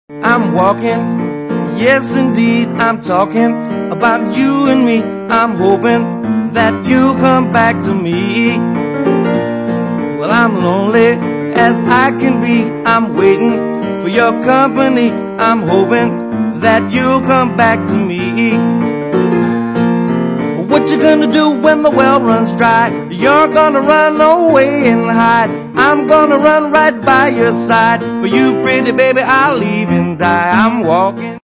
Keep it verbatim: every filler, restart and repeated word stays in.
I'm walking, yes indeed, I'm talking about you and me. I'm hoping that you'll come back to me. Well, I'm lonely as I can be. I'm waiting for your company. I'm hoping that you'll come back to me. What you gonna do when the well runs dry? You're gonna run away and hide. I'm gonna run right by your side. For you, pretty baby, I'll even die. I'm walking.